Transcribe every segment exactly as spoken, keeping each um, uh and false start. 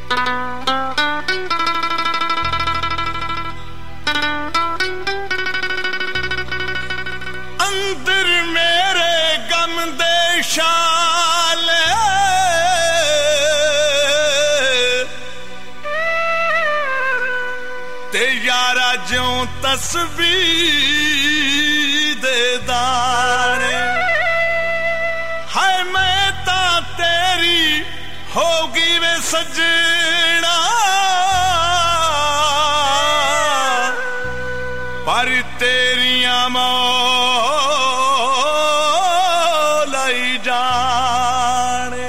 अंदर मेरे गम दे शाल ते यारा ज्यों तस्बीह दे दाने हाय मैं ता तेरी होगी वे सजना पर तेरियां मौला ही जाने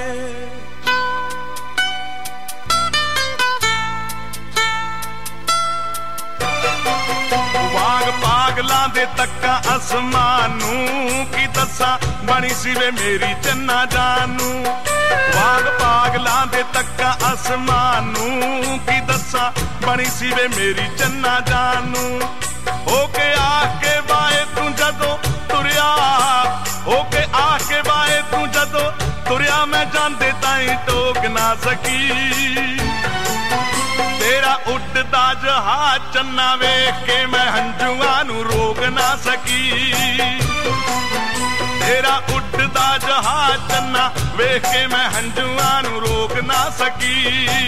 वाग पागलां दे तक्का आसमानू की दसा बनी सी वे मेरी चन्ना जानू वाग पागलां दे तक्का आसमानू की दसा बनी सी वे मेरी चन्ना जानू होके आके बाए तू जदों तुरिया होके आके बाए तू जदों तुरिया मैं जांदे ताईं टोक ना सकी तेरा उड़दा जहाज चन्ना वेख के मैं हंजुआं नू रोक ना सकी तेरा उड़दा जहाज चन्ना वेख के मैं हंजुआं नू रोक ना सकी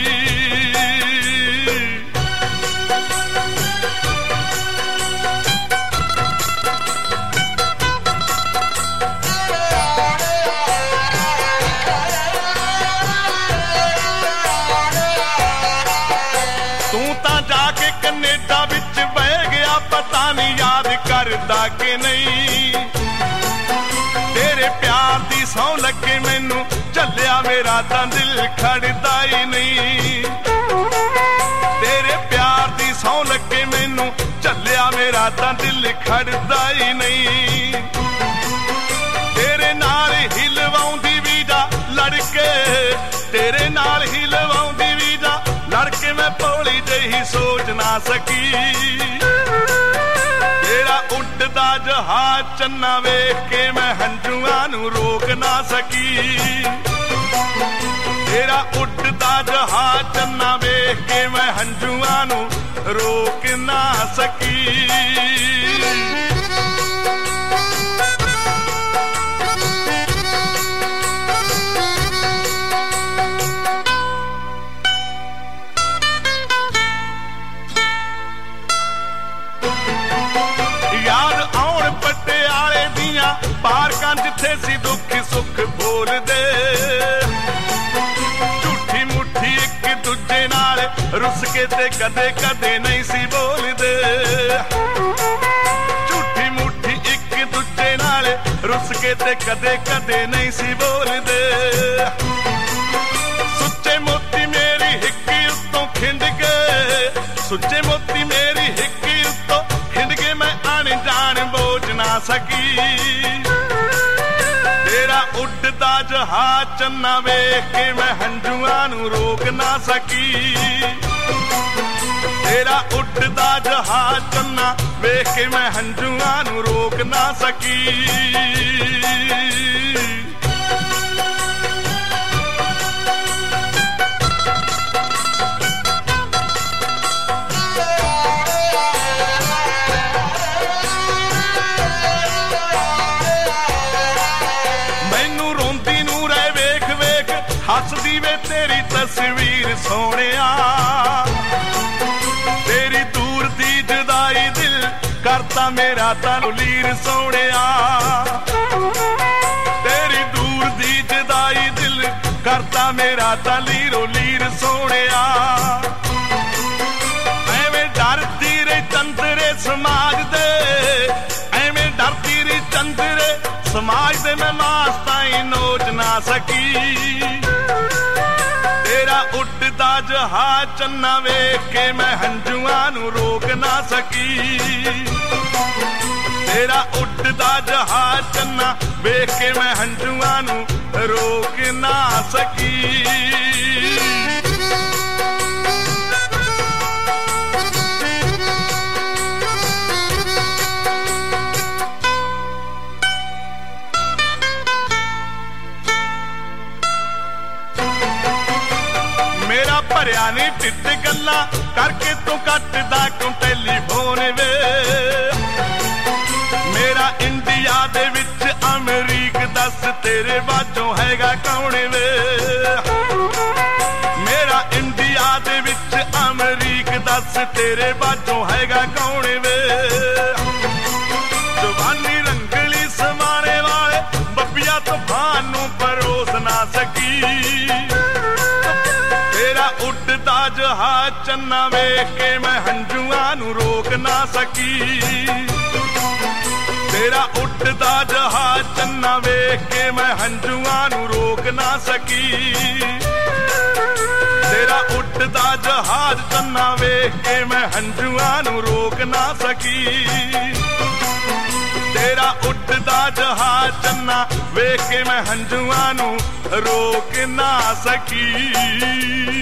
तू ता जाके कनेडा विच बह गया पता नहीं याद करदा के नहीं तेरे प्यार दी सौ लगे मैनू झल्लिया मेरा तां दिल खड़दा ही नहीं तेरे प्यार दी सौ लगे मैनू झल्लिया मेरा तां दिल खड़दा ही नहीं तेरे नाल हिलवाउंदी वीजा लड़के तेरे नाल हिलवाउंदी वीजा लड़के मैं भोली जही सोच ना सकी तेरा उड़दा जहाज चन्ना वेख के मैं हंजुआं नू रोक ना सकी तेरा उड़दा जहाज चन्ना वेख के मैं हंजुआं नू रोक ना सकी पार्कां जिथे सी दुख सुख बोल दे झूठी मुट्ठी एक दूजे नाल रुस के ते कदे कदे नहीं सी बोल दे झूठी मुट्ठी एक दूजे नाल रुस के ते कदे कदे नहीं सी बोल दे सुच्चे मोती मेरी हिक्की उत्तों खिंड के सुच्चे मोती मेरी हिक्की उत्तों खिंड के मैं आने जान बोझ ना सकी तेरा उड़दा जहाज चन्ना वेख के मैं हंजुआं नू रोक ना सकी तेरा उड़दा जहाज चन्ना वेख के मैं हंजुआं नू रोक ना सकी हसदी वे तेरी तस्वीर सोनिया तेरी दूर दी जुदाई दिल करता मेरा तानू लीर सोनिया तेरी दूर दी जुदाई दिल करता मेरा तां लीरो लीर सोनिया एवें डरदी रे चंदरे समाज दे एवें डरदी रे चंदरे समाज दे मैं मास्ताई नोच ना सकी तेरा उड़दा जहाज चन्ना वेख के मैं हंजुआं नू रोक ना सकी तेरा उड़दा जहाज चन्ना वेख के मैं हंजुआं नू रोक ना सकी मेरा ਮੇਰਾ ਭਰਿਆ ਨੀ ਢਿੱਡ ਗੱਲਾਂ ਕਰਕੇ ਤੂੰ ਕੱਟਦਾ ਕਿਉਂ ਟੈਲੀਫੋਨ ਵੇ। ਮੇਰਾ ਇੰਡੀਆ ਦੇ ਵਿੱਚ ਅਮਰੀਕ ਦੱਸ ਤੇਰੇ ਬਾਝੋਂ ਹੈਗਾ ਕੌਣ ਵੇ। ਮੇਰਾ ਇੰਡੀਆ ਦੇ ਵਿੱਚ ਅਮਰੀਕ ਦੱਸ ਤੇਰੇ ਬਾਝੋਂ ਹੈਗਾ ਕੌਣ ਵੇ। ਜਵਾਨੀ ਰੰਗਲੀ ਸਮਾਣੇ ਵਾਲੇ ਬੱਬੀਆ ਤੂਫਾਨ ਨੂੰ ਪਰੋਸ ਨਾ ਸਕੀ। ਤੇਰਾ ਉੱਡਦਾ ਜਹਾਜ਼ ਚੰਨਾ ਵੇਖ ਕੇ ਮੈਂ ਹੰਝੂਆਂ ਨੂੰ ਰੋਕ ਨਾ ਸਕੀ। ਤੇਰਾ ਉੱਡਦਾ ਜਹਾਜ਼ ਚੰਨਾ ਵੇਖ ਕੇ ਮੈਂ ਹੰਝੂਆਂ ਨੂੰ ਰੋਕ ਨਾ ਸਕੀ। ਤੇਰਾ ਉੱਡਦਾ ਜਹਾਜ਼ ਚੰਨਾ ਵੇਖ ਕੇ ਮੈਂ ਹੰਝੂਆਂ ਨੂੰ ਰੋਕ ਨਾ ਸਕੀ। ਤੇਰਾ ਉੱਡਦਾ ਜਹਾਜ਼ ਚੰਨਾ ਵੇਖ ਕੇ ਮੈਂ ਹੰਝੂਆਂ ਨੂੰ ਰੋਕ ਨਾ ਸਕੀ।